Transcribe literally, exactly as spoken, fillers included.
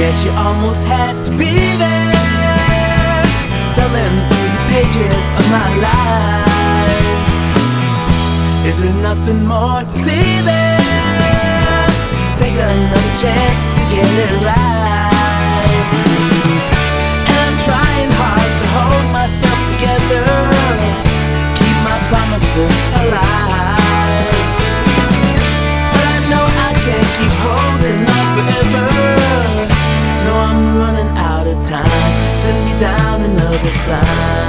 guess you almost had to be there. Thumbing through the pages of my life. Is there nothing more to see there? Take another chance to get it right. And I'm trying hard to hold myself together, keep my promises alive. But I know I can't keep holding on forever. No, I'm running out of time. Send me down another sign.